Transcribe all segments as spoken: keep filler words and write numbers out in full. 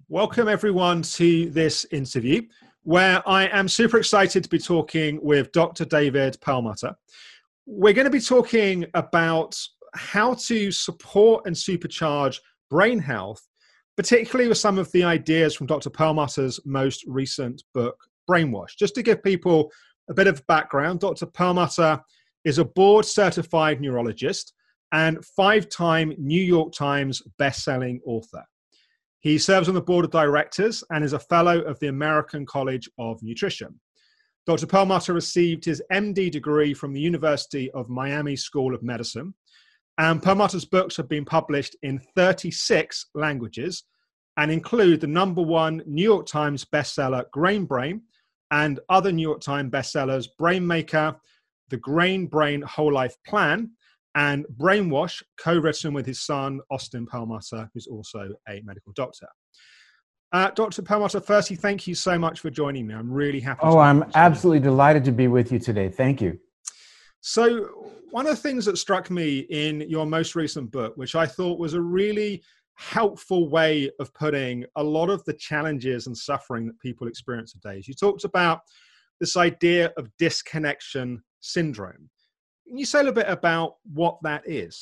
Welcome everyone to this interview where I am super excited to be talking with Doctor David Perlmutter. We're going to be talking about how to support and supercharge brain health, particularly with some of the ideas from Doctor Perlmutter's most recent book, Brainwash. Just to give people a bit of background, Doctor Perlmutter is a board-certified neurologist and five-time New York Times best-selling author. He serves on the board of directors and is a fellow of the American College of Nutrition. Doctor Perlmutter received his M D degree from the University of Miami School of Medicine, and Perlmutter's books have been published in thirty-six languages and include the number one New York Times bestseller, Grain Brain, and other New York Times bestsellers, Brain Maker, The Grain Brain Whole Life Plan, and Brainwash, co-written with his son, Austin Perlmutter, who's also a medical doctor. Uh, Doctor Perlmutter, firstly, thank you so much for joining me. I'm really happy. Oh, I'm absolutely delighted to be with you today. Thank you. So one of the things that struck me in your most recent book, which I thought was a really helpful way of putting a lot of the challenges and suffering that people experience today, is you talked about this idea of disconnection syndrome. Can you say a little bit about what that is?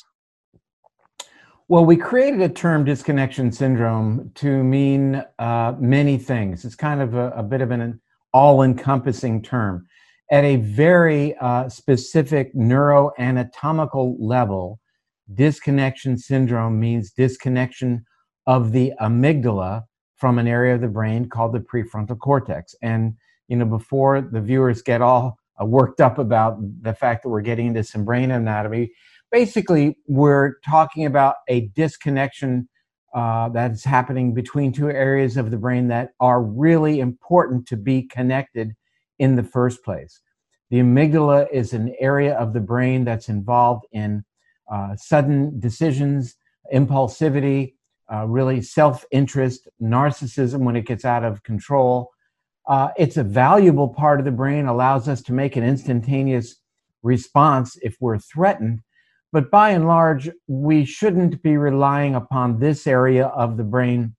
Well, we created a term, disconnection syndrome, to mean uh, many things. It's kind of a, a bit of an all-encompassing term. At a very uh, specific neuroanatomical level, disconnection syndrome means disconnection of the amygdala from an area of the brain called the prefrontal cortex. And, you know, before the viewers get all uh, worked up about the fact that we're getting into some brain anatomy, basically, we're talking about a disconnection uh, that's happening between two areas of the brain that are really important to be connected in the first place. The amygdala is an area of the brain that's involved in uh, sudden decisions, impulsivity, uh, really self-interest, narcissism when it gets out of control. Uh, it's a valuable part of the brain, allows us to make an instantaneous response if we're threatened. But by and large, we shouldn't be relying upon this area of the brain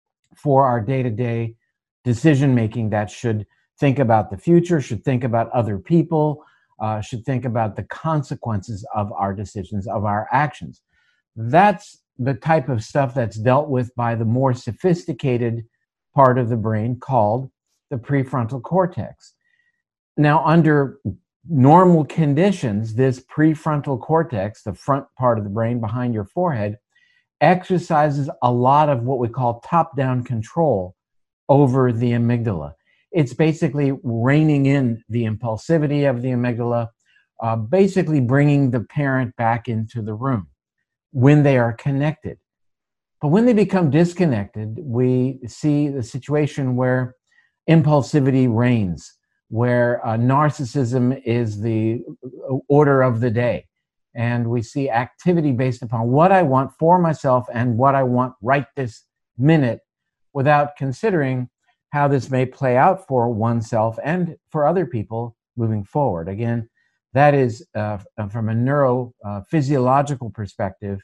for our day-to-day decision-making. That should think about the future, should think about other people, uh, should think about the consequences of our decisions, of our actions. That's the type of stuff that's dealt with by the more sophisticated part of the brain called the prefrontal cortex. Now, under normal conditions, this prefrontal cortex, the front part of the brain behind your forehead, exercises a lot of what we call top-down control over the amygdala. It's basically reining in the impulsivity of the amygdala, uh, basically bringing the parent back into the room when they are connected. But when they become disconnected, we see the situation where impulsivity reigns, where uh, narcissism is the order of the day. And we see activity based upon what I want for myself and what I want right this minute, without considering how this may play out for oneself and for other people moving forward. Again, that is uh, from a neurophysiological perspective,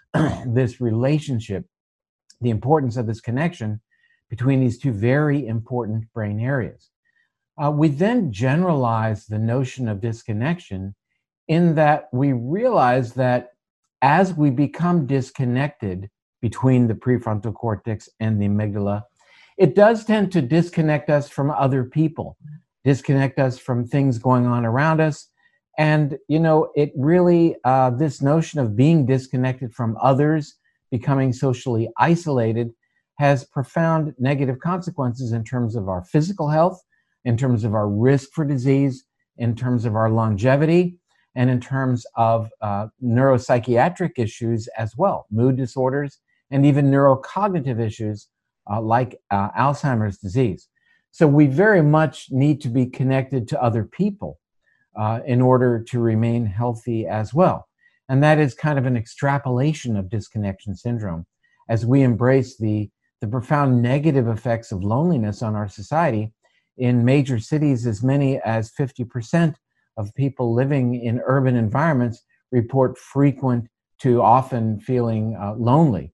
this relationship, the importance of this connection between these two very important brain areas. Uh, we then generalize the notion of disconnection in that we realize that as we become disconnected between the prefrontal cortex and the amygdala, it does tend to disconnect us from other people, disconnect us from things going on around us. And, you know, it really, uh, this notion of being disconnected from others, becoming socially isolated, has profound negative consequences in terms of our physical health, in terms of our risk for disease, in terms of our longevity, and in terms of uh, neuropsychiatric issues as well, mood disorders, and even neurocognitive issues uh, like uh, Alzheimer's disease. So we very much need to be connected to other people uh, in order to remain healthy as well. And that is kind of an extrapolation of disconnection syndrome as we embrace the, the profound negative effects of loneliness on our society. In major cities, as many as fifty percent of people living in urban environments report frequent to often feeling uh, lonely.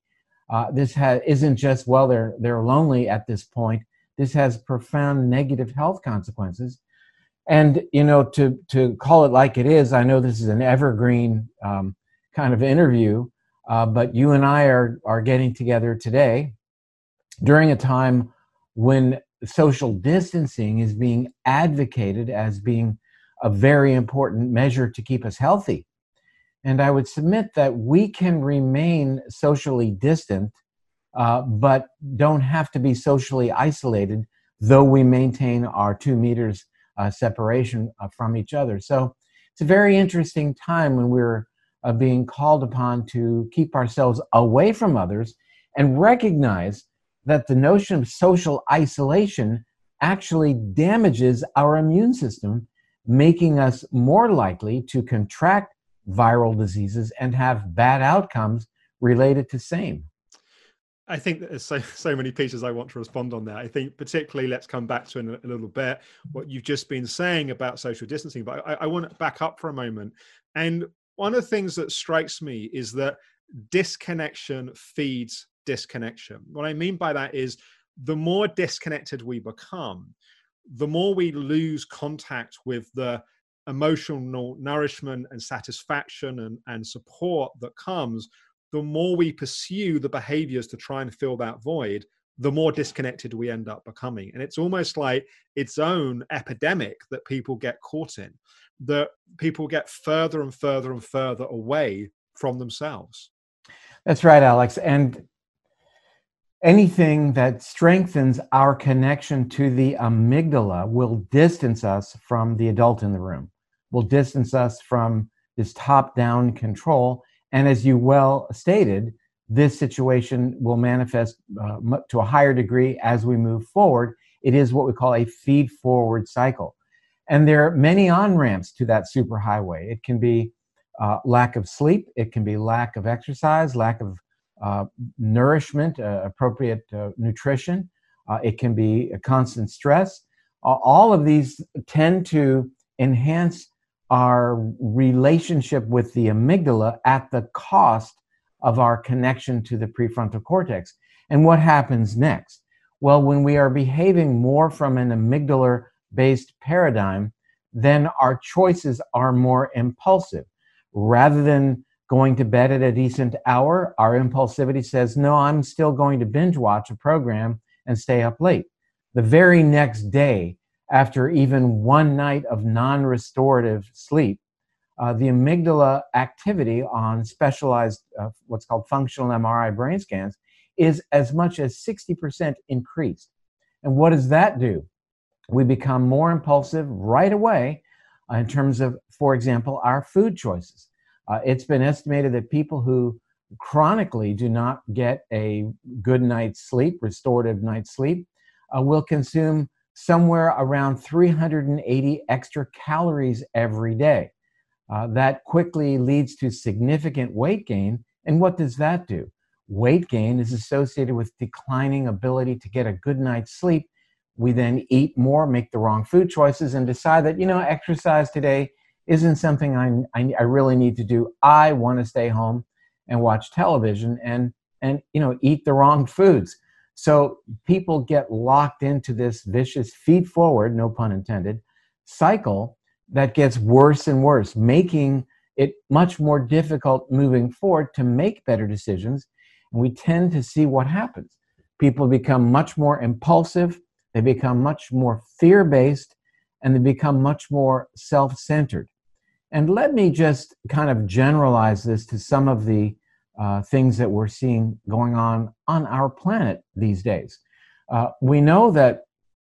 Uh, this ha- isn't just, well, they're, they're lonely at this point. This has profound negative health consequences. And, you know, to, to call it like it is, I know this is an evergreen um, kind of interview, uh, but you and I are, are getting together today during a time when social distancing is being advocated as being a very important measure to keep us healthy. And I would submit that we can remain socially distant, uh, but don't have to be socially isolated, though we maintain our two meters uh, separation uh, from each other. So it's a very interesting time when we're uh, being called upon to keep ourselves away from others and recognize that the notion of social isolation actually damages our immune system, making us more likely to contract viral diseases and have bad outcomes related to same. I think that there's so, so many pieces I want to respond on there. I think particularly, let's come back to in a, a little bit what you've just been saying about social distancing, but I, I want to back up for a moment. And one of the things that strikes me is that disconnection feeds disconnection. What I mean by that is the more disconnected we become, the more we lose contact with the emotional nourishment and satisfaction and, and support that comes, the more we pursue the behaviors to try and fill that void, the more disconnected we end up becoming. And it's almost like its own epidemic that people get caught in, that people get further and further and further away from themselves. That's right, Alex. And anything that strengthens our connection to the amygdala will distance us from the adult in the room, will distance us from this top-down control. And as you well stated, this situation will manifest uh, to a higher degree as we move forward. It is what we call a feed-forward cycle. And there are many on-ramps to that superhighway. It can be uh, lack of sleep. It can be lack of exercise, lack of uh, nourishment, uh, appropriate uh, nutrition. Uh, it can be a constant stress. Uh, all of these tend to enhance our relationship with the amygdala at the cost of our connection to the prefrontal cortex. And what happens next? Well, when we are behaving more from an amygdala-based paradigm, then our choices are more impulsive. Rather than going to bed at a decent hour, our impulsivity says, no, I'm still going to binge watch a program and stay up late. The very next day, after even one night of non-restorative sleep, uh, the amygdala activity on specialized, uh, what's called functional M R I brain scans, is as much as sixty percent increased. And what does that do? We become more impulsive right away uh, in terms of, for example, our food choices. Uh, it's been estimated that people who chronically do not get a good night's sleep, restorative night's sleep, uh, will consume somewhere around three hundred eighty extra calories every day. Uh, that quickly leads to significant weight gain. And what does that do? Weight gain is associated with declining ability to get a good night's sleep. We then eat more, make the wrong food choices, and decide that, you know, exercise today isn't something I, I, I really need to do. I want to stay home and watch television and, and, you know, eat the wrong foods. So people get locked into this vicious feed-forward, no pun intended, cycle that gets worse and worse, making it much more difficult moving forward to make better decisions. And we tend to see what happens. People become much more impulsive, they become much more fear-based, and they become much more self-centered. And let me just kind of generalize this to some of the uh, things that we're seeing going on on our planet these days. Uh, we know that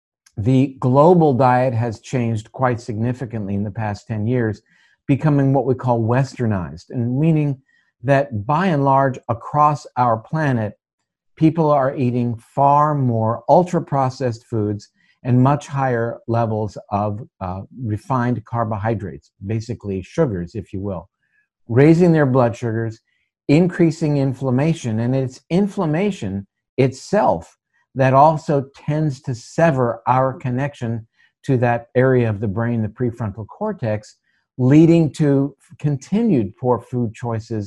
the global diet has changed quite significantly in the past ten years, becoming what we call westernized, and meaning that by and large across our planet, people are eating far more ultra-processed foods and much higher levels of uh, refined carbohydrates, basically sugars, if you will, raising their blood sugars, increasing inflammation, and it's inflammation itself that also tends to sever our connection to that area of the brain, the prefrontal cortex, leading to continued poor food choices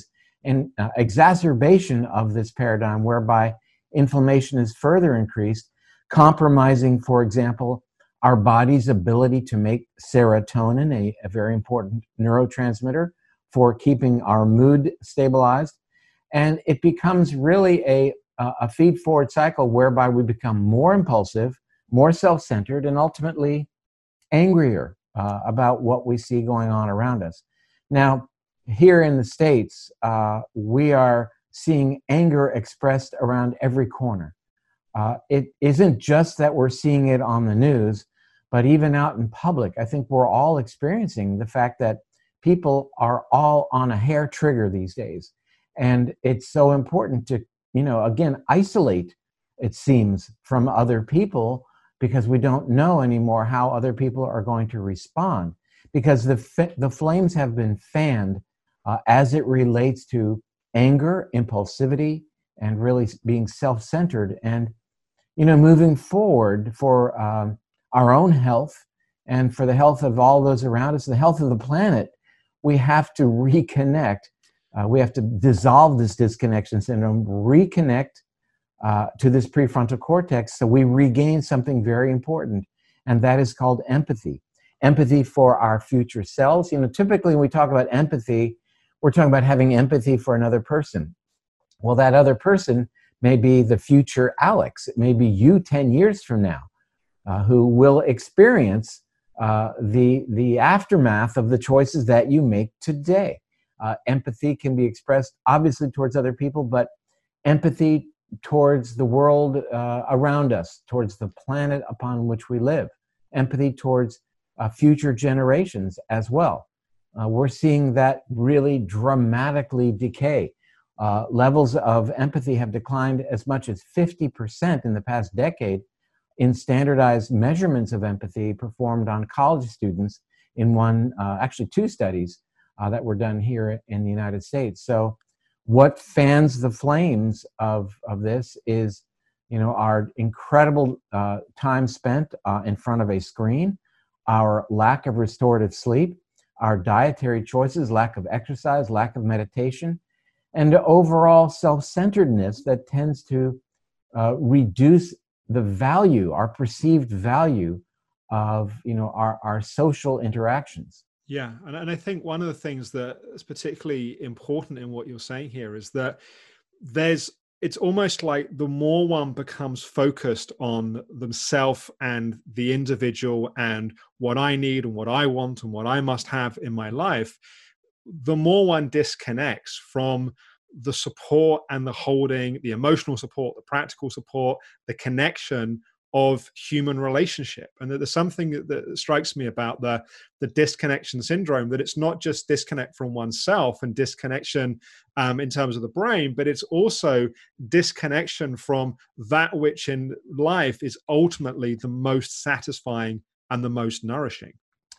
an uh, exacerbation of this paradigm whereby inflammation is further increased, compromising, for example, our body's ability to make serotonin, a, a very important neurotransmitter for keeping our mood stabilized. And it becomes really a, a feed-forward cycle whereby we become more impulsive, more self-centered, and ultimately angrier uh, about what we see going on around us. Now, here in the States, uh, we are seeing anger expressed around every corner. Uh, it isn't just that we're seeing it on the news, but even out in public. I think we're all experiencing the fact that people are all on a hair trigger these days. And it's so important to, you know, again, isolate, it seems, from other people, because we don't know anymore how other people are going to respond. Because the, the flames have been fanned uh, as it relates to anger, impulsivity, and really being self-centered. And, you know, moving forward for um, our own health and for the health of all those around us, the health of the planet, we have to reconnect. Uh, we have to dissolve this disconnection syndrome, reconnect uh, to this prefrontal cortex so we regain something very important, and that is called empathy. Empathy for our future selves. You know, typically when we talk about empathy, we're talking about having empathy for another person. Well, that other person may be the future Alex. It may be you ten years from now, uh, who will experience uh, the, the aftermath of the choices that you make today. Uh, empathy can be expressed obviously towards other people, but empathy towards the world uh, around us, towards the planet upon which we live, empathy towards uh, future generations as well. Uh, we're seeing that really dramatically decay. Uh, levels of empathy have declined as much as fifty percent in the past decade in standardized measurements of empathy performed on college students in one, uh, actually two studies uh, that were done here in the United States. So what fans the flames of, of this is, you know, our incredible uh, time spent uh, in front of a screen, our lack of restorative sleep, our dietary choices, lack of exercise, lack of meditation, and overall self-centeredness that tends to uh, reduce the value, our perceived value of, you know, our, our social interactions. Yeah, and, and I think one of the things that is particularly important in what you're saying here is that there's, it's almost like the more one becomes focused on themselves and the individual and what I need and what I want and what I must have in my life, the more one disconnects from the support and the holding, the emotional support, the practical support, the connection of human relationship. And that there's something that strikes me about the, the disconnection syndrome, that it's not just disconnect from oneself and disconnection um, in terms of the brain, but it's also disconnection from that which in life is ultimately the most satisfying and the most nourishing.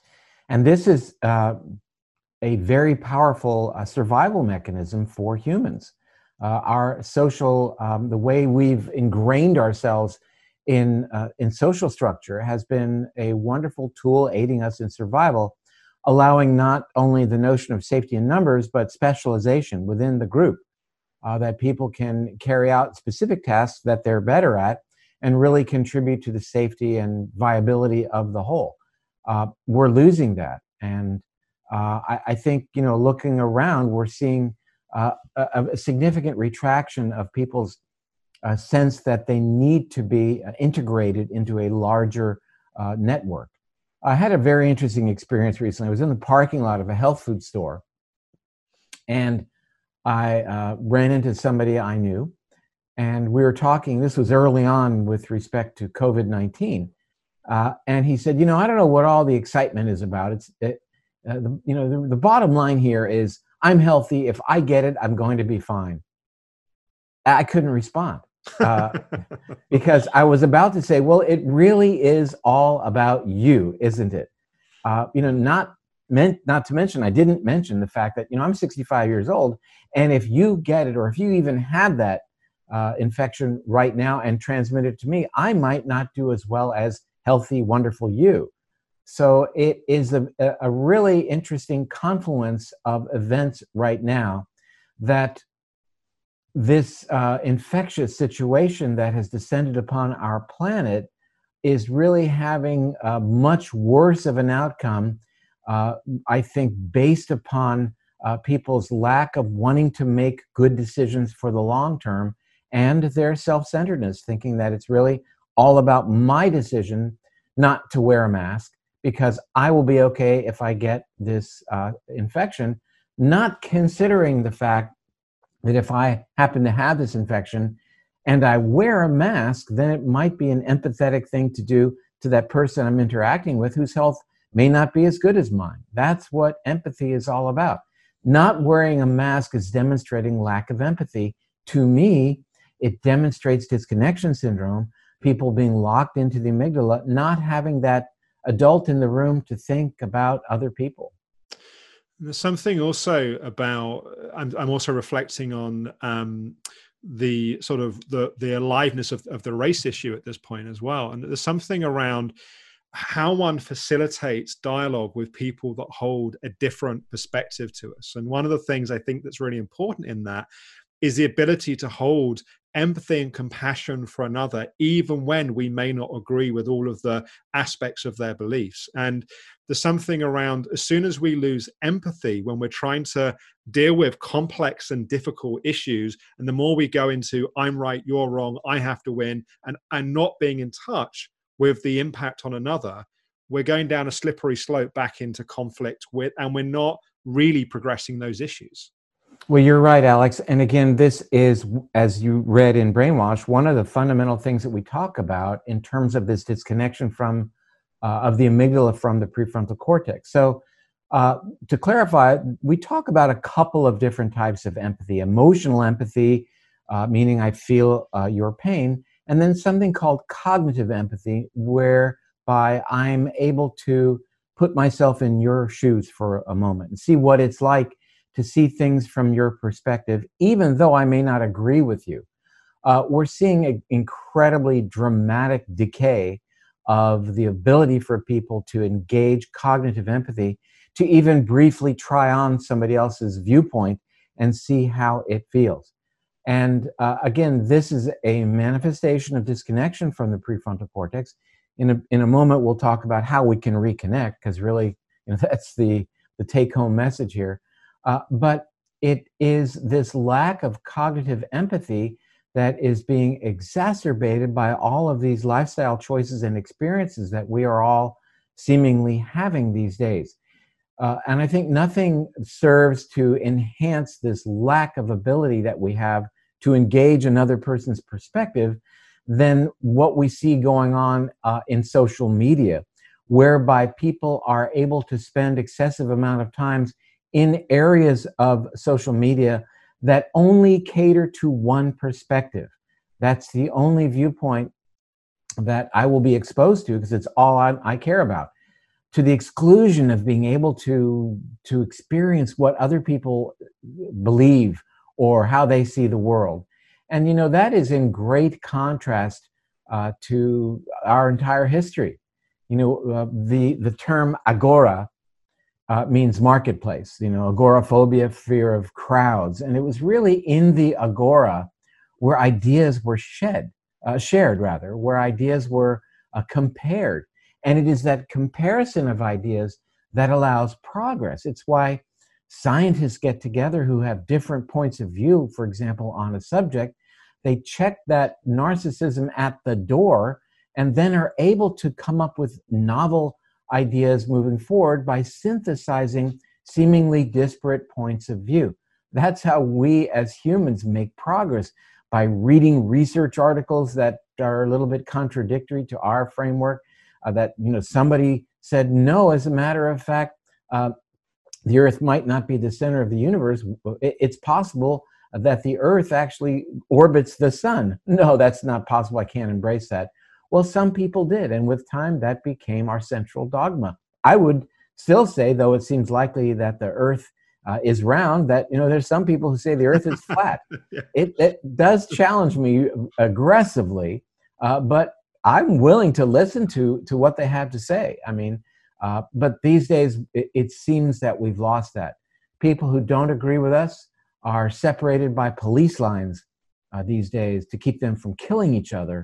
And this is uh, a very powerful uh, survival mechanism for humans. Uh, our social, um, the way we've ingrained ourselves in, uh, in social structure has been a wonderful tool aiding us in survival, allowing not only the notion of safety in numbers, but specialization within the group, uh, that people can carry out specific tasks that they're better at and really contribute to the safety and viability of the whole. Uh, we're losing that. And uh, I, I think, you know, looking around, we're seeing uh, a, a significant retraction of people's uh, sense that they need to be uh, integrated into a larger uh, network. I had a very interesting experience recently. I was in the parking lot of a health food store, and I uh, ran into somebody I knew, and we were talking. This was early on with respect to COVID nineteen. Uh, and he said, you know, I don't know what all the excitement is about. It's, it, uh, the, you know, the, the bottom line here is I'm healthy. If I get it, I'm going to be fine. I couldn't respond uh, because I was about to say, well, it really is all about you, isn't it? Uh, you know, not meant, not to mention, I didn't mention the fact that, you know, I'm sixty-five years old. And if you get it, or if you even had that uh, infection right now and transmit it to me, I might not do as well as healthy, wonderful you. So it is a, a really interesting confluence of events right now that this uh, infectious situation that has descended upon our planet is really having uh, much worse of an outcome, uh, I think, based upon uh, people's lack of wanting to make good decisions for the long term and their self-centeredness, thinking that it's really all about my decision not to wear a mask because I will be okay if I get this uh, infection, not considering the fact that if I happen to have this infection and I wear a mask, then it might be an empathetic thing to do to that person I'm interacting with whose health may not be as good as mine. That's what empathy is all about. Not wearing a mask is demonstrating lack of empathy. To me, it demonstrates disconnection syndrome, people being locked into the amygdala, not having that adult in the room to think about other people. There's something also about, I'm, I'm also reflecting on um, the sort of the, the aliveness of, of the race issue at this point as well. And there's something around how one facilitates dialogue with people that hold a different perspective to us. And one of the things I think that's really important in that is the ability to hold empathy and compassion for another, even when we may not agree with all of the aspects of their beliefs. And there's something around, as soon as we lose empathy when we're trying to deal with complex and difficult issues, and the more we go into, I'm right, you're wrong, I have to win, and, and not being in touch with the impact on another, we're going down a slippery slope back into conflict with, and we're not really progressing those issues. Well, you're right, Alex. And again, this is, as you read in Brainwash, one of the fundamental things that we talk about in terms of this disconnection from uh, of the amygdala from the prefrontal cortex. So uh, to clarify, we talk about a couple of different types of empathy: emotional empathy, uh, meaning I feel uh, your pain, and then something called cognitive empathy, whereby I'm able to put myself in your shoes for a moment and see what it's like to see things from your perspective, even though I may not agree with you. Uh, we're seeing an incredibly dramatic decay of the ability for people to engage cognitive empathy, to even briefly try on somebody else's viewpoint and see how it feels. And uh, again, this is a manifestation of disconnection from the prefrontal cortex. In a, in a moment, we'll talk about how we can reconnect, because really, you know, that's the, the take-home message here. Uh, but it is this lack of cognitive empathy that is being exacerbated by all of these lifestyle choices and experiences that we are all seemingly having these days. Uh, and I think nothing serves to enhance this lack of ability that we have to engage another person's perspective than what we see going on uh, in social media, whereby people are able to spend excessive amount of times in areas of social media that only cater to one perspective. That's the only viewpoint that I will be exposed to, because it's all I, I care about, to the exclusion of being able to, to experience what other people believe or how they see the world. And, you know, that is in great contrast uh, to our entire history. You know, uh, the, the term agora Uh, means marketplace, you know, agoraphobia, fear of crowds. And it was really in the agora where ideas were shed, uh, shared rather, where ideas were uh, compared. And it is that comparison of ideas that allows progress. It's why scientists get together who have different points of view, for example, on a subject. They check that narcissism at the door and then are able to come up with novel ideas moving forward by synthesizing seemingly disparate points of view. That's how we as humans make progress, by reading research articles that are a little bit contradictory to our framework, uh, that, you know, somebody said, no, as a matter of fact, uh, the Earth might not be the center of the universe. It's possible that the Earth actually orbits the sun. No, that's not possible. I can't embrace that. Well, some people did, and with time, that became our central dogma. I would still say, though it seems likely that the Earth uh, is round, that, you know, there's some people who say the Earth is flat. Yeah. It, it does challenge me aggressively, uh, but I'm willing to listen to to what they have to say. I mean, uh, but these days, it, it seems that we've lost that. People who don't agree with us are separated by police lines uh, these days to keep them from killing each other.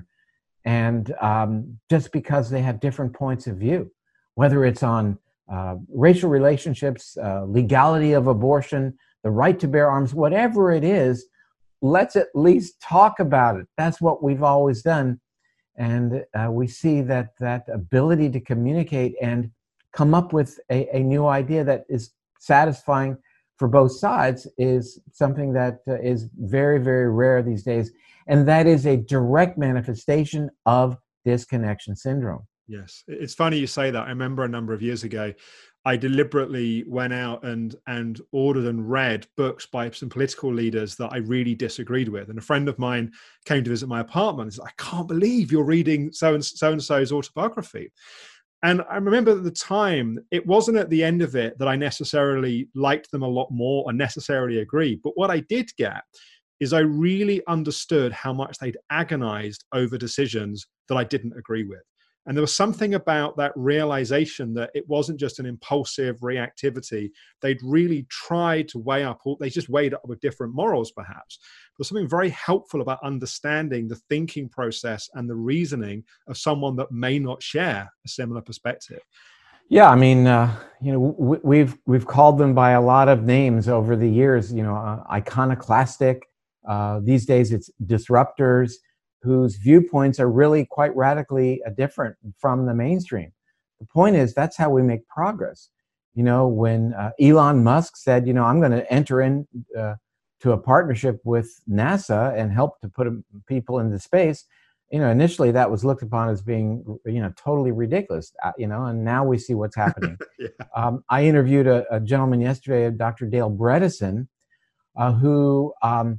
And um, just because they have different points of view, whether it's on uh, racial relationships, uh, legality of abortion, the right to bear arms, whatever it is, let's at least talk about it. That's what we've always done. And uh, we see that that ability to communicate and come up with a, a new idea that is satisfying for both sides is something that uh, is very, very rare these days. And that is a direct manifestation of disconnection syndrome. Yes. It's funny you say that. I remember a number of years ago, I deliberately went out and and ordered and read books by some political leaders that I really disagreed with. And a friend of mine came to visit my apartment and said, I can't believe you're reading so and so and so's autobiography. And I remember at the time, it wasn't at the end of it that I necessarily liked them a lot more or necessarily agreed. But what I did get is I really understood how much they'd agonized over decisions that I didn't agree with. And there was something about that realization that it wasn't just an impulsive reactivity. They'd really tried to weigh up, they just weighed up with different morals, perhaps. There's something very helpful about understanding the thinking process and the reasoning of someone that may not share a similar perspective. Yeah, I mean, uh, you know, w- we've we've called them by a lot of names over the years. You know, uh, iconoclastic. Uh, these days, it's disruptors, whose viewpoints are really quite radically different from the mainstream. The point is, that's how we make progress. You know, when uh, Elon Musk said, you know, I'm going to enter in uh, to a partnership with NASA and help to put people into space, you know, initially that was looked upon as being, you know, totally ridiculous, uh, you know, and now we see what's happening. yeah. um, I interviewed a, a gentleman yesterday, Doctor Dale Bredesen, uh, who um,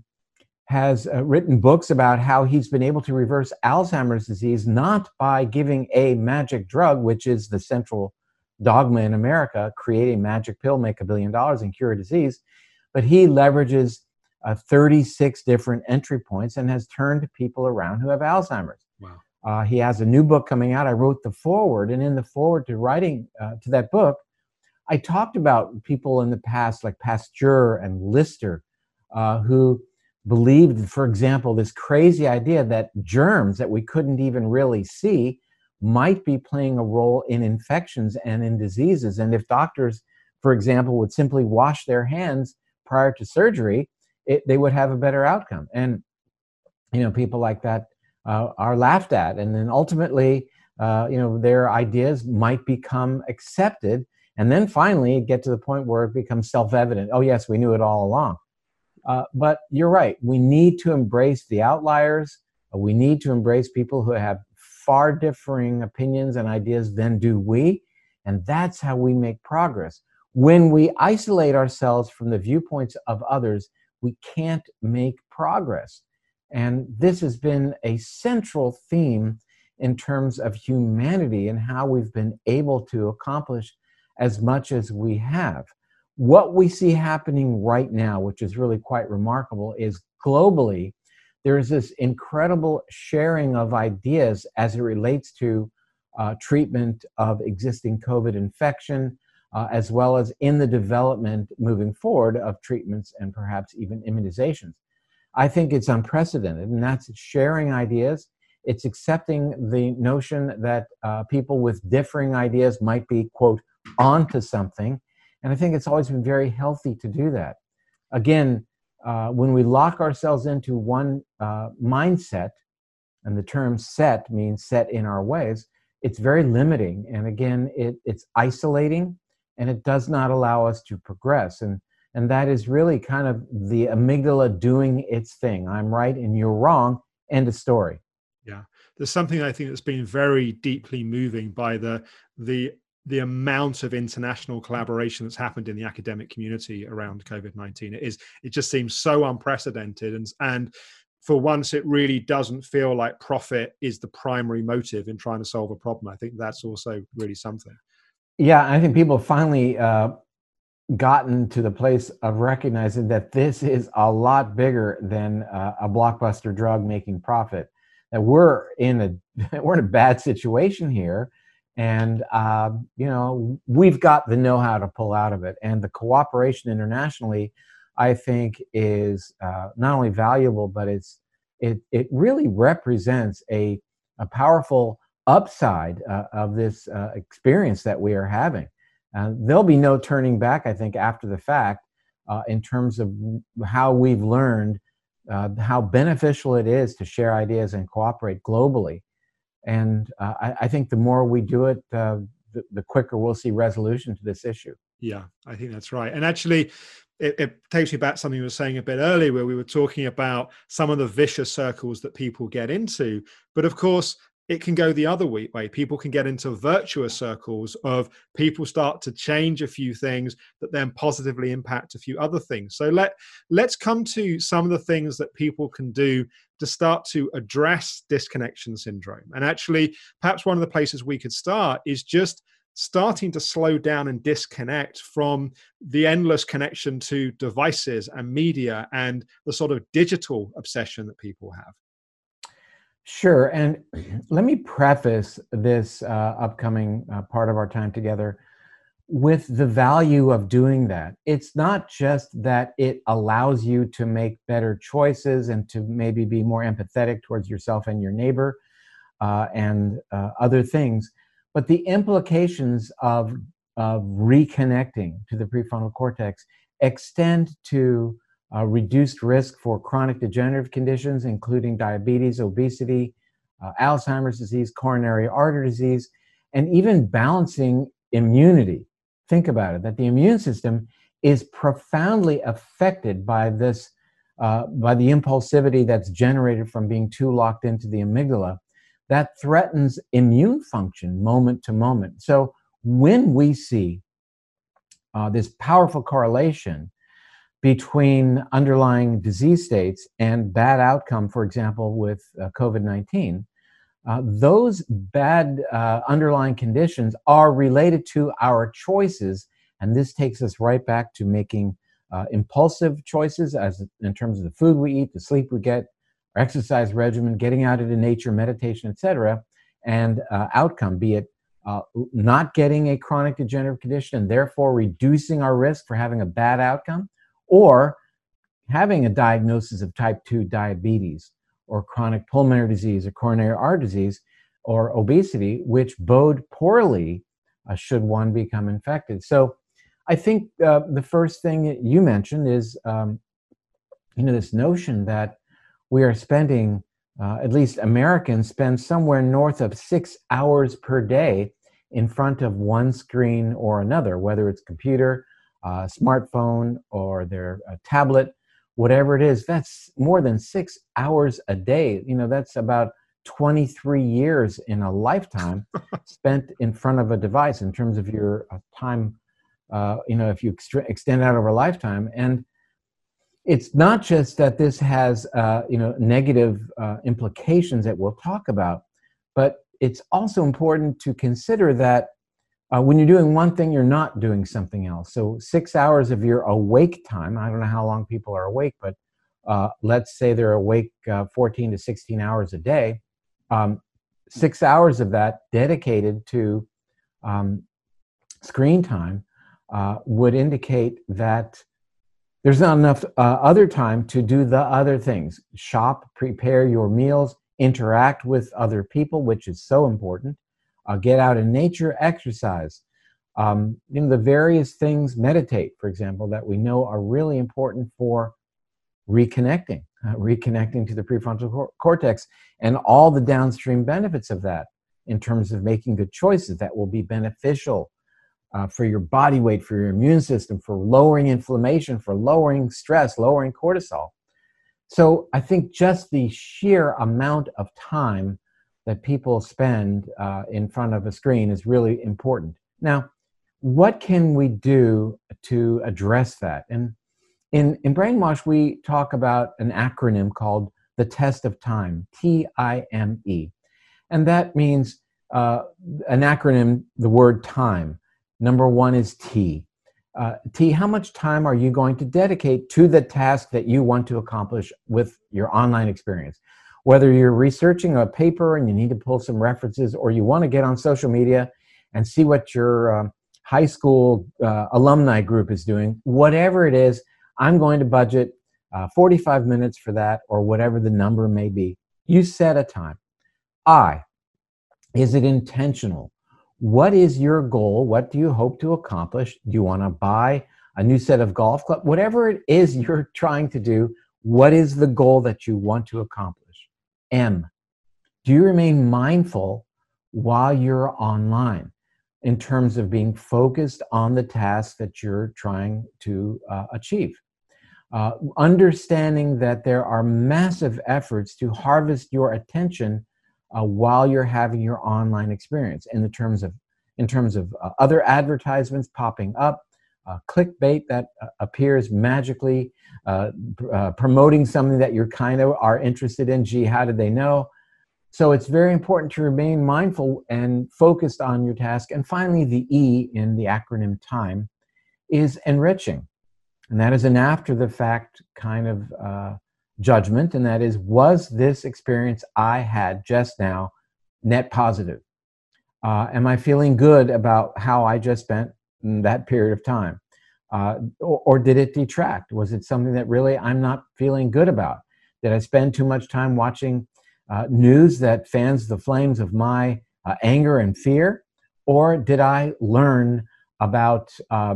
has uh, written books about how he's been able to reverse Alzheimer's disease, not by giving a magic drug, which is the central dogma in America, create a magic pill, make a billion dollars and cure a disease, but he leverages uh, thirty-six different entry points and has turned people around who have Alzheimer's. Wow. Uh, he has a new book coming out. I wrote the foreword, and in the foreword to writing uh, to that book, I talked about people in the past like Pasteur and Lister, uh, who believed, for example, this crazy idea that germs that we couldn't even really see might be playing a role in infections and in diseases. And if doctors, for example, would simply wash their hands prior to surgery, it, they would have a better outcome. And, you know, people like that uh, are laughed at. And then ultimately, uh, you know, their ideas might become accepted. And then finally get to the point where it becomes self-evident. Oh, yes, we knew it all along. Uh, but you're right. We need to embrace the outliers. We need to embrace people who have far differing opinions and ideas than do we. And that's how we make progress. When we isolate ourselves from the viewpoints of others, we can't make progress. And this has been a central theme in terms of humanity and how we've been able to accomplish as much as we have. What we see happening right now, which is really quite remarkable, is globally, there is this incredible sharing of ideas as it relates to uh, treatment of existing COVID infection, uh, as well as in the development moving forward of treatments and perhaps even immunizations. I think it's unprecedented, and that's sharing ideas. It's accepting the notion that uh, people with differing ideas might be, quote, onto something. And I think it's always been very healthy to do that. Again, uh, when we lock ourselves into one uh, mindset, and the term set means set in our ways, it's very limiting. And again, it, it's isolating, and it does not allow us to progress. And, and that is really kind of the amygdala doing its thing. I'm right and you're wrong, end of story. Yeah. There's something I think that's been very deeply moving by the, the, the amount of international collaboration that's happened in the academic community around COVID nineteen. It is, it just seems so unprecedented. And, and for once, it really doesn't feel like profit is the primary motive in trying to solve a problem. I think that's also really something. Yeah, I think people have finally uh, gotten to the place of recognizing that this is a lot bigger than uh, a blockbuster drug making profit. That we're in a we're in a bad situation here. And, uh, you know, we've got the know-how to pull out of it. And the cooperation internationally I think is uh, not only valuable, but it's it it really represents a a powerful upside uh, of this uh, experience that we are having. Uh, there'll be no turning back, I think, after the fact, uh, in terms of how we've learned uh, how beneficial it is to share ideas and cooperate globally. And uh, I, I think the more we do it, uh, the, the quicker we'll see resolution to this issue. Yeah, I think that's right. And actually, it, it takes me back to something you were saying a bit earlier, where we were talking about some of the vicious circles that people get into. But of course, it can go the other way. People can get into virtuous circles of people start to change a few things that then positively impact a few other things. So let, let's come to some of the things that people can do to start to address disconnection syndrome. And actually, perhaps one of the places we could start is just starting to slow down and disconnect from the endless connection to devices and media and the sort of digital obsession that people have. Sure. And let me preface this uh, upcoming uh, part of our time together with the value of doing that. It's not just that it allows you to make better choices and to maybe be more empathetic towards yourself and your neighbor uh, and uh, other things, but the implications of, of reconnecting to the prefrontal cortex extend to Uh, reduced risk for chronic degenerative conditions, including diabetes, obesity, uh, Alzheimer's disease, coronary artery disease, and even balancing immunity. Think about it, that the immune system is profoundly affected by this, uh, by the impulsivity that's generated from being too locked into the amygdala that threatens immune function moment to moment. So when we see uh, this powerful correlation between underlying disease states and bad outcome, for example, with uh, COVID nineteen, uh, those bad uh, underlying conditions are related to our choices. And this takes us right back to making uh, impulsive choices as in terms of the food we eat, the sleep we get, our exercise regimen, getting out into nature, meditation, et cetera, and uh, outcome, be it uh, not getting a chronic degenerative condition and therefore reducing our risk for having a bad outcome, or having a diagnosis of type two diabetes or chronic pulmonary disease or coronary artery disease or obesity, which bode poorly uh, should one become infected. So I think uh, the first thing that you mentioned is, um, you know, this notion that we are spending, uh, at least Americans spend somewhere north of six hours per day in front of one screen or another, whether it's computer, Uh, smartphone, or their uh, tablet, whatever it is. That's more than six hours a day. You know, that's about twenty-three years in a lifetime spent in front of a device in terms of your uh, time, uh, you know, if you extra- extend out over a lifetime. And it's not just that this has, uh, you know, negative uh, implications that we'll talk about, but it's also important to consider that Uh, when you're doing one thing, you're not doing something else. So six hours of your awake time, I don't know how long people are awake, but uh, let's say they're awake uh, fourteen to sixteen hours a day. Um, six hours of that dedicated to um, screen time uh, would indicate that there's not enough uh, other time to do the other things. Shop, prepare your meals, interact with other people, which is so important. Uh, get out in nature, exercise, um, you know, the various things, meditate, for example, that we know are really important for reconnecting, uh, reconnecting to the prefrontal cor- cortex and all the downstream benefits of that in terms of making good choices that will be beneficial uh, for your body weight, for your immune system, for lowering inflammation, for lowering stress, lowering cortisol. So I think just the sheer amount of time that people spend uh, in front of a screen is really important. Now, what can we do to address that? And in, in Brainwash, we talk about an acronym called the Test of Time, T I M E. And that means uh, an acronym, the word time. Number one is T. Uh, T, how much time are you going to dedicate to the task that you want to accomplish with your online experience? Whether you're researching a paper and you need to pull some references, or you want to get on social media and see what your uh, high school uh, alumni group is doing, whatever it is, I'm going to budget uh, forty-five minutes for that, or whatever the number may be. You set a time. I, is it intentional? What is your goal? What do you hope to accomplish? Do you want to buy a new set of golf clubs? Whatever it is you're trying to do, what is the goal that you want to accomplish? M, do you remain mindful while you're online in terms of being focused on the task that you're trying to uh, achieve? Uh, understanding that there are massive efforts to harvest your attention uh, while you're having your online experience in the terms of in terms of uh, other advertisements popping up, uh, clickbait that uh, appears magically, uh, uh, promoting something that you're kind of are interested in. Gee, how did they know? So it's very important to remain mindful and focused on your task. And finally, the E in the acronym TIME is enriching. And that is an after-the-fact kind of uh, judgment, and that is, was this experience I had just now net positive? Uh, am I feeling good about how I just spent that period of time? Uh, or, or did it detract? Was it something that really I'm not feeling good about? Did I spend too much time watching uh, news that fans the flames of my uh, anger and fear? Or did I learn about uh,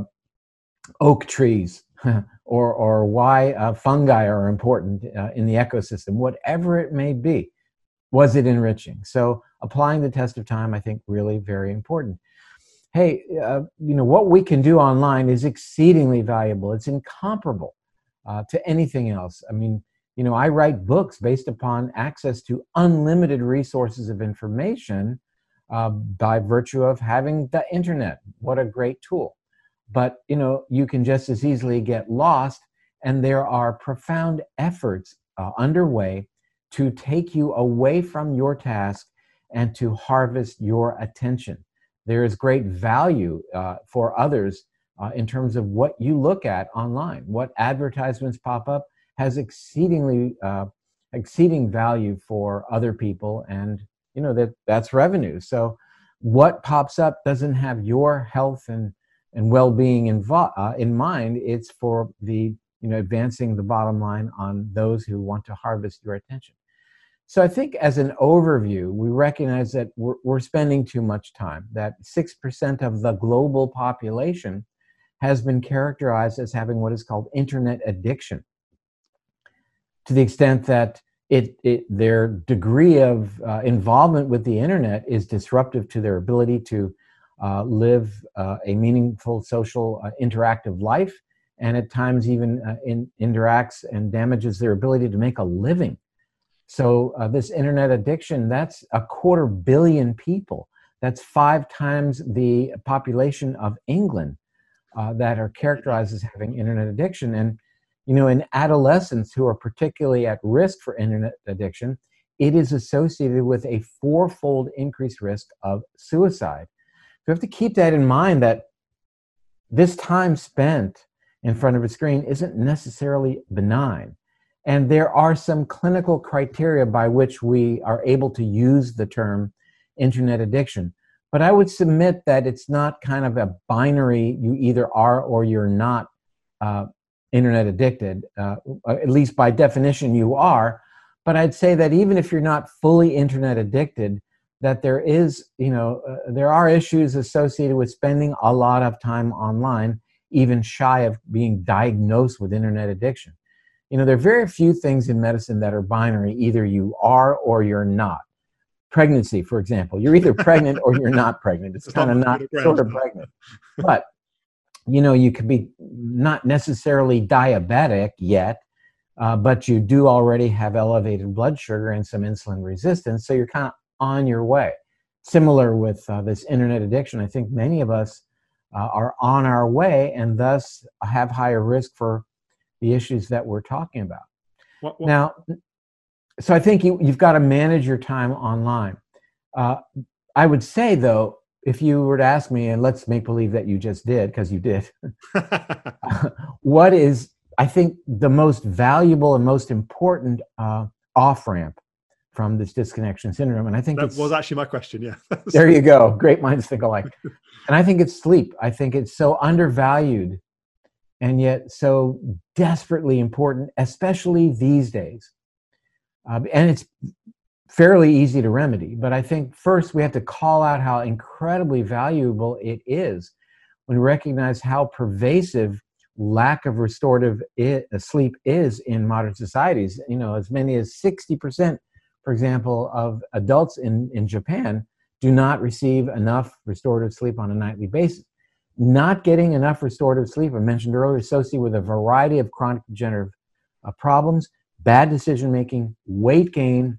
oak trees or, or why uh, fungi are important uh, in the ecosystem? Whatever it may be, was it enriching? So applying the test of time, I think, really very important. Hey, uh, you know, what we can do online is exceedingly valuable. It's incomparable uh, to anything else. I mean, you know, I write books based upon access to unlimited resources of information uh, by virtue of having the internet. What a great tool. But, you know, you can just as easily get lost, and there are profound efforts uh, underway to take you away from your task and to harvest your attention. There is great value uh, for others uh, in terms of what you look at online. What advertisements pop up has exceedingly uh, exceeding value for other people, and you know that that's revenue. So what pops up doesn't have your health and and well-being invo- uh, in mind. It's for the you know advancing the bottom line on those who want to harvest your attention. So I think as an overview, we recognize that we're, we're spending too much time, that six percent of the global population has been characterized as having what is called internet addiction, to the extent that it, it their degree of uh, involvement with the internet is disruptive to their ability to uh, live uh, a meaningful social uh, interactive life, and at times even uh, in, interacts and damages their ability to make a living. So uh, this internet addiction, that's a quarter billion people. That's five times the population of England uh, that are characterized as having internet addiction. And, you know, in adolescents who are particularly at risk for internet addiction, it is associated with a fourfold increased risk of suicide. So you have to keep that in mind, that this time spent in front of a screen isn't necessarily benign. And there are some clinical criteria by which we are able to use the term internet addiction. But I would submit that it's not kind of a binary, you either are or you're not uh, internet addicted. Uh, at least by definition you are. But I'd say that even if you're not fully internet addicted, that there is, you know, uh, there are issues associated with spending a lot of time online, even shy of being diagnosed with internet addiction. You know, there are very few things in medicine that are binary. Either you are or you're not. Pregnancy, for example. You're either pregnant or you're not pregnant. It's, it's kind of not sort of pregnant. But, you know, you could be not necessarily diabetic yet, uh, but you do already have elevated blood sugar and some insulin resistance. So you're kind of on your way. Similar with uh, this internet addiction. I think many of us uh, are on our way and thus have higher risk for the issues that we're talking about. What, what? Now, so I think you, you've got to manage your time online. Uh, I would say, though, if you were to ask me, and let's make believe that you just did, because you did, what is, I think, the most valuable and most important uh, off-ramp from this disconnection syndrome? And I think that it's, was actually my question, yeah. There you go. Great minds think alike. And I think it's sleep. I think it's so undervalued and yet so desperately important, especially these days. Uh, and it's fairly easy to remedy. But I think first we have to call out how incredibly valuable it is when we recognize how pervasive lack of restorative I- sleep is in modern societies. You know, as many as sixty percent, for example, of adults in, in Japan do not receive enough restorative sleep on a nightly basis. Not getting enough restorative sleep, I mentioned earlier, associated with a variety of chronic degenerative uh, problems, bad decision-making, weight gain,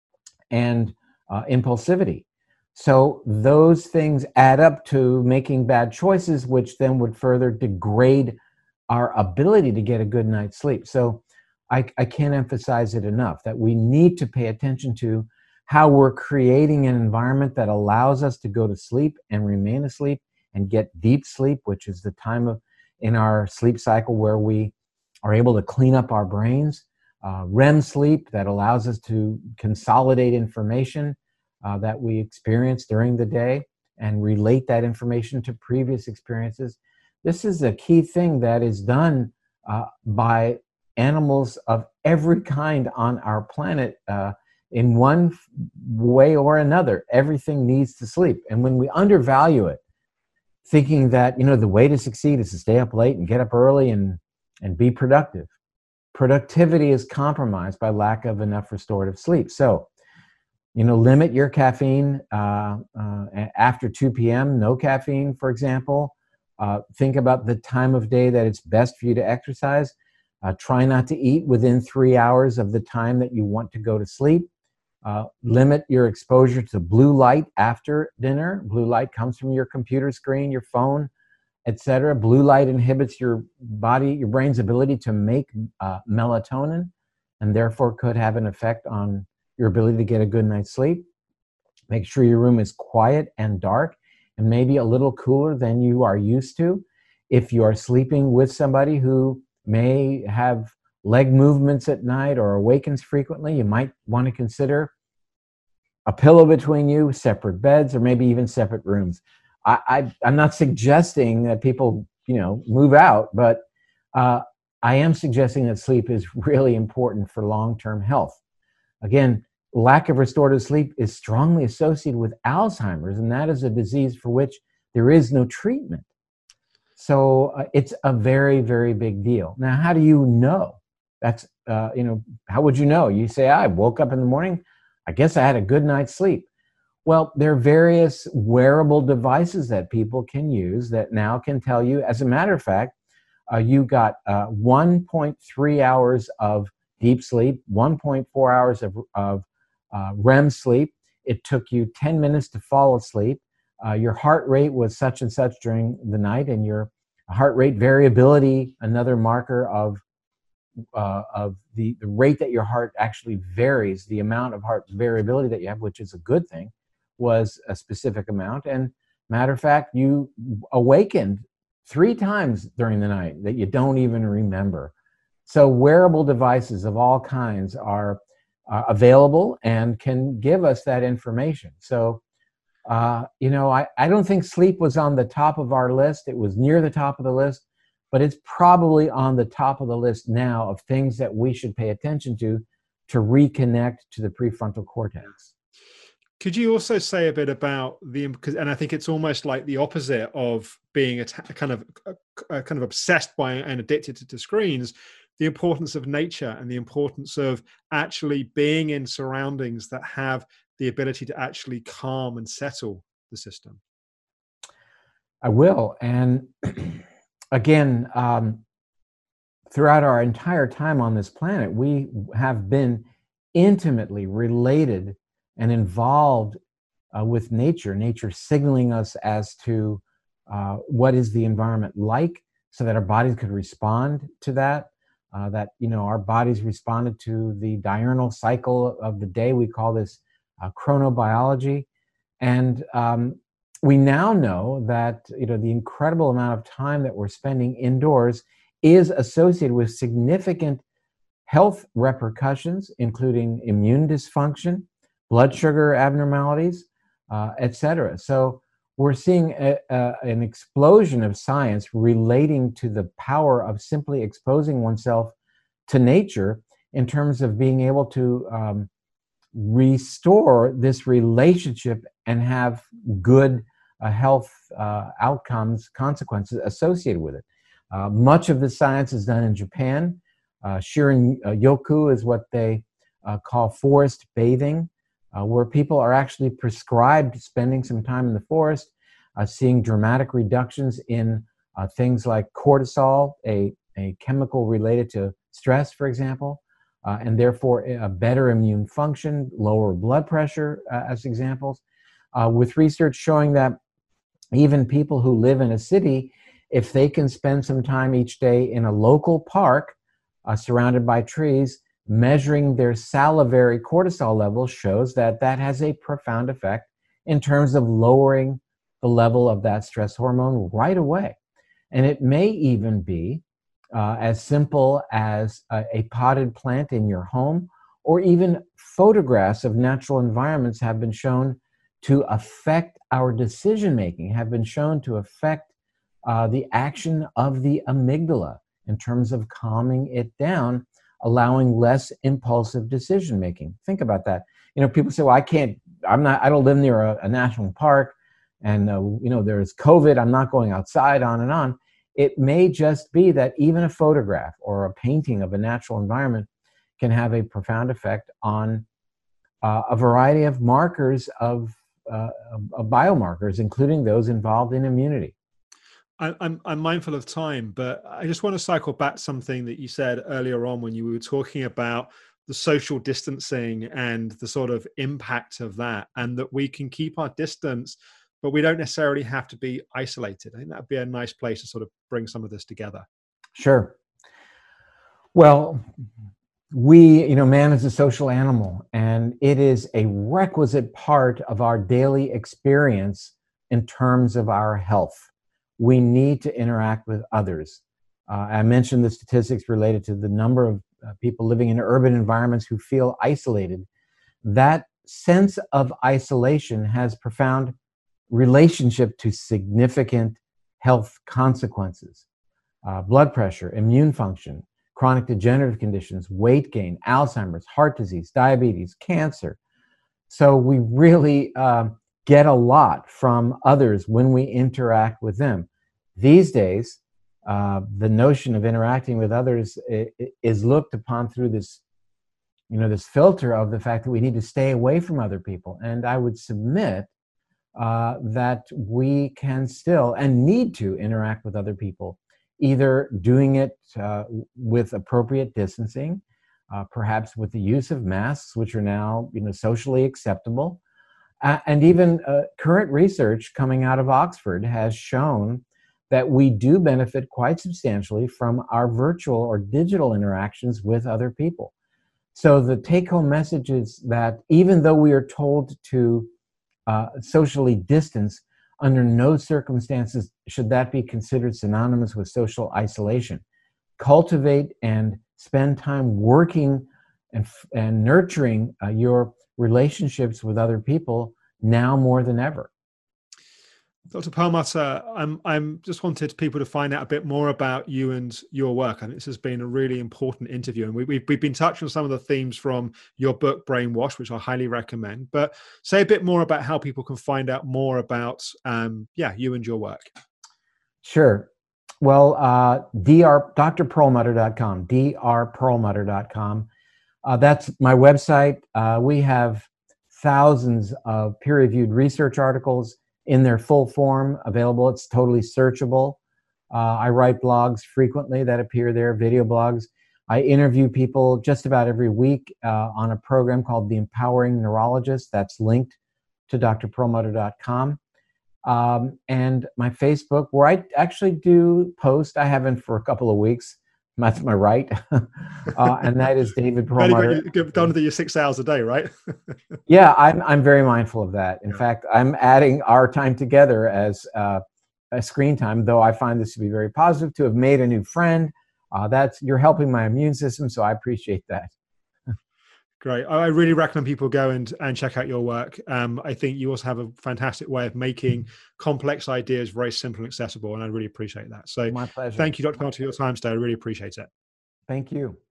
and uh, impulsivity. So those things add up to making bad choices, which then would further degrade our ability to get a good night's sleep. So I, I can't emphasize it enough that we need to pay attention to how we're creating an environment that allows us to go to sleep and remain asleep and get deep sleep, which is the time of in our sleep cycle where we are able to clean up our brains. Uh, R E M sleep that allows us to consolidate information uh, that we experience during the day and relate that information to previous experiences. This is a key thing that is done uh, by animals of every kind on our planet uh, in one way or another. Everything needs to sleep. And when we undervalue it, thinking that, you know, the way to succeed is to stay up late and get up early and, and be productive. Productivity is compromised by lack of enough restorative sleep. So, you know, limit your caffeine uh, uh, after two p.m., no caffeine, for example. Uh, think about the time of day that it's best for you to exercise. Uh, try not to eat within three hours of the time that you want to go to sleep. Uh, limit your exposure to blue light after dinner. Blue light comes from your computer screen, your phone, et cetera. Blue light inhibits your body, your brain's ability to make uh, melatonin, and therefore could have an effect on your ability to get a good night's sleep. Make sure your room is quiet and dark and maybe a little cooler than you are used to. If you are sleeping with somebody who may have leg movements at night or awakens frequently, you might want to consider a pillow between you, separate beds, or maybe even separate rooms. I, I, I'm not suggesting that people, you know, move out, but uh, I am suggesting that sleep is really important for long-term health. Again, lack of restorative sleep is strongly associated with Alzheimer's, and that is a disease for which there is no treatment. So uh, it's a very, very big deal. Now, how do you know? That's, uh, you know, how would you know? You say, I woke up in the morning, I guess I had a good night's sleep. Well, there are various wearable devices that people can use that now can tell you, as a matter of fact, uh, you got uh, one point three hours of deep sleep, one point four hours of, of uh, R E M sleep. It took you ten minutes to fall asleep. Uh, your heart rate was such and such during the night, and your heart rate variability, another marker of uh, of the, the rate that your heart actually varies, the amount of heart variability that you have, which is a good thing, was a specific amount. And matter of fact, you awakened three times during the night that you don't even remember. So wearable devices of all kinds are uh, available and can give us that information. So, uh, you know, I, I don't think sleep was on the top of our list. It was near the top of the list, but it's probably on the top of the list now of things that we should pay attention to to reconnect to the prefrontal cortex. Could you also say a bit about the, and I think it's almost like the opposite of being a, a kind of a, a kind of obsessed by and addicted to, to screens, the importance of nature and the importance of actually being in surroundings that have the ability to actually calm and settle the system? I will. And again, um, throughout our entire time on this planet, we have been intimately related and involved uh, with nature, nature signaling us as to uh, what is the environment like, so that our bodies could respond to that, uh, that, you know, our bodies responded to the diurnal cycle of the day. We call this uh, chronobiology. And um, we now know that, you know, the incredible amount of time that we're spending indoors is associated with significant health repercussions, including immune dysfunction, blood sugar abnormalities, uh, et cetera. So we're seeing a, a, an explosion of science relating to the power of simply exposing oneself to nature in terms of being able to um, restore this relationship and have good uh, health uh, outcomes, consequences associated with it. Uh, much of the science is done in Japan. Uh, Shirin uh, Yoku is what they uh, call forest bathing, uh, where people are actually prescribed spending some time in the forest, uh, seeing dramatic reductions in uh, things like cortisol, a, a chemical related to stress, for example, uh, and therefore a better immune function, lower blood pressure, uh, as examples, uh, with research showing that even people who live in a city, if they can spend some time each day in a local park uh, surrounded by trees, measuring their salivary cortisol levels shows that that has a profound effect in terms of lowering the level of that stress hormone right away. And it may even be uh, as simple as a, a potted plant in your home, or even photographs of natural environments have been shown to affect our decision making, have been shown to affect uh, the action of the amygdala in terms of calming it down, allowing less impulsive decision making. Think about that. You know, people say, well, I can't, I'm not, I don't live near a, a national park, and, uh, you know, there's COVID, I'm not going outside, on and on. It may just be that even a photograph or a painting of a natural environment can have a profound effect on uh, a variety of markers of, uh, of biomarkers, including those involved in immunity. I'm, I'm mindful of time, but I just want to cycle back something that you said earlier on when you were talking about the social distancing and the sort of impact of that, and that we can keep our distance, but we don't necessarily have to be isolated. I think that'd be a nice place to sort of bring some of this together. Sure. Well, we, you know, man is a social animal, and it is a requisite part of our daily experience in terms of our health. We need to interact with others. Uh, I mentioned the statistics related to the number of uh, people living in urban environments who feel isolated. That sense of isolation has profound relationship to significant health consequences. Uh, blood pressure, immune function, chronic degenerative conditions, weight gain, Alzheimer's, heart disease, diabetes, cancer. So we really uh, get a lot from others when we interact with them. These days, uh, the notion of interacting with others is looked upon through this, you know, this filter of the fact that we need to stay away from other people. And I would submit uh, that we can still and need to interact with other people, either doing it uh, with appropriate distancing, uh, perhaps with the use of masks, which are now, you know, socially acceptable. Uh, and even uh, current research coming out of Oxford has shown that we do benefit quite substantially from our virtual or digital interactions with other people. So the take-home message is that even though we are told to uh, socially distance, under no circumstances should that be considered synonymous with social isolation. Cultivate and spend time working and, and nurturing uh, your relationships with other people now more than ever. Doctor Perlmutter, I'm I'm just wanted people to find out a bit more about you and your work. I think this has been a really important interview, and we, we've we've been touching on some of the themes from your book Brainwash, which I highly recommend. But say a bit more about how people can find out more about um, yeah you and your work. Sure. Well, uh, dr d r perlmutter dot com, d r perlmutter dot com. Uh, that's my website. Uh, we have thousands of peer-reviewed research articles in their full form available. It's totally searchable. Uh, I write blogs frequently that appear there, video blogs. I interview people just about every week uh, on a program called The Empowering Neurologist. That's linked to d r perlmutter dot com. Um, and my Facebook, where I actually do post. I haven't for a couple of weeks. That's my right. uh, and that is David Perlmutter. You've done your six hours a day, right? Yeah, I'm, I'm very mindful of that. In yeah. fact, I'm adding our time together as uh, a screen time, though I find this to be very positive, to have made a new friend. Uh, that's, you're helping my immune system, so I appreciate that. Great. I really recommend people go and, and check out your work. Um, I think you also have a fantastic way of making complex ideas very simple and accessible, and I really appreciate that. So My pleasure. thank you, Doctor Pelmater, for your time today. I really appreciate it. Thank you.